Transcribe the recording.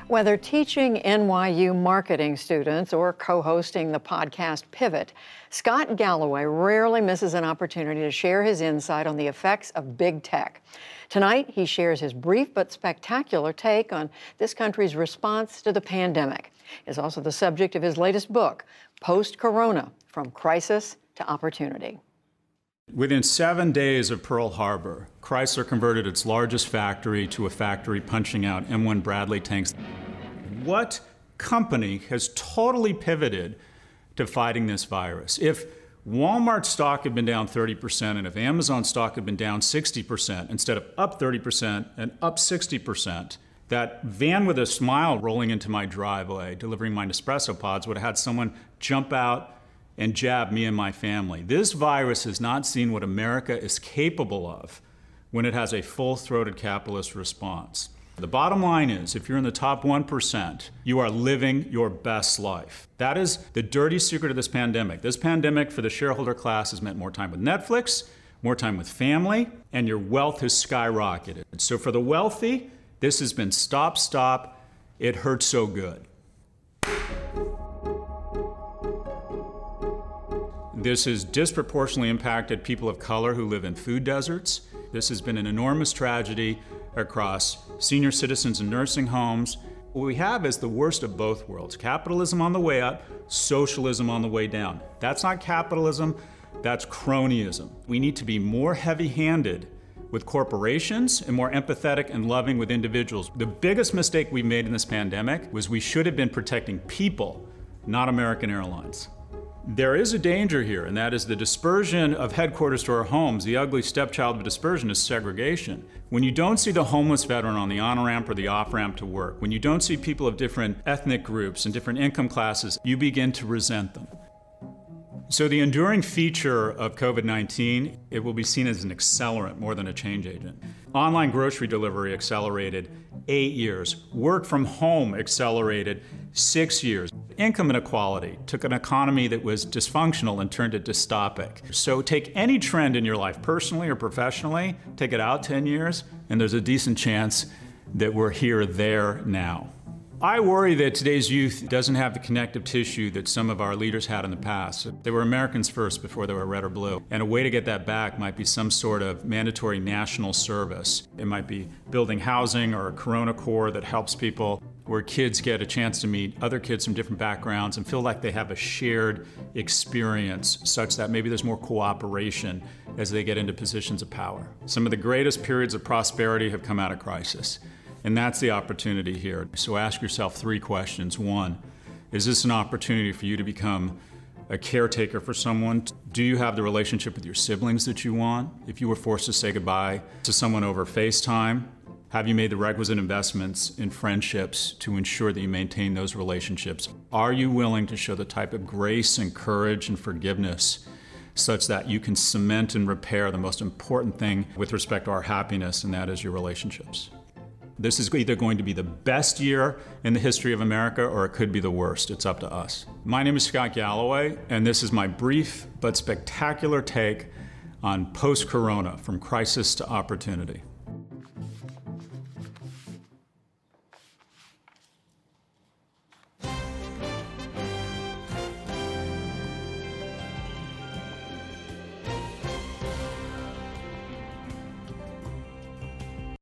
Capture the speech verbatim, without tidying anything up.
Whether teaching N Y U marketing students or co-hosting the podcast Pivot, Scott Galloway rarely misses an opportunity to share his insight on the effects of big tech. Tonight, he shares his brief but spectacular take on this country's response to the pandemic. It's also the subject of his latest book, Post-Corona, From Crisis to Opportunity. Within seven days of Pearl Harbor, Chrysler converted its largest factory to a factory punching out M one Bradley tanks. What company has totally pivoted to fighting this virus? If Walmart stock had been down thirty percent and if Amazon stock had been down sixty percent instead of up thirty percent and up sixty percent, that van with a smile rolling into my driveway delivering my Nespresso pods would have had someone jump out and jab me and my family. This virus has not seen what America is capable of when it has a full-throated capitalist response. The bottom line is, if you're in the top one percent, you are living your best life. That is the dirty secret of this pandemic. This pandemic for the shareholder class has meant more time with Netflix, more time with family, and your wealth has skyrocketed. So for the wealthy, this has been stop, stop, it hurts so good. This has disproportionately impacted people of color who live in food deserts. This has been an enormous tragedy across senior citizens in nursing homes. What we have is the worst of both worlds. Capitalism on the way up, socialism on the way down. That's not capitalism, that's cronyism. We need to be more heavy-handed with corporations and more empathetic and loving with individuals. The biggest mistake we made in this pandemic was we should have been protecting people, not American Airlines. There is a danger here, and that is the dispersion of headquarters to our homes. The ugly stepchild of dispersion is segregation. When you don't see the homeless veteran on the on-ramp or the off-ramp to work, when you don't see people of different ethnic groups and different income classes, you begin to resent them. So the enduring feature of COVID nineteen, it will be seen as an accelerant more than a change agent. Online grocery delivery accelerated eight years. Work from home accelerated six years. Income inequality took an economy that was dysfunctional and turned it dystopic. So take any trend in your life, personally or professionally, take it out ten years, and there's a decent chance that we're here, there, now. I worry that today's youth doesn't have the connective tissue that some of our leaders had in the past. They were Americans first before they were red or blue. And a way to get that back might be some sort of mandatory national service. It might be building housing or a Corona Corps that helps people, where kids get a chance to meet other kids from different backgrounds and feel like they have a shared experience such that maybe there's more cooperation as they get into positions of power. Some of the greatest periods of prosperity have come out of crisis. And that's the opportunity here. So ask yourself three questions. One, is this an opportunity for you to become a caretaker for someone? Do you have the relationship with your siblings that you want? If you were forced to say goodbye to someone over FaceTime, have you made the requisite investments in friendships to ensure that you maintain those relationships? Are you willing to show the type of grace and courage and forgiveness such that you can cement and repair the most important thing with respect to our happiness, and that is your relationships? This is either going to be the best year in the history of America, or it could be the worst. It's up to us. My name is Scott Galloway, and this is my brief but spectacular take on post-corona, from crisis to opportunity.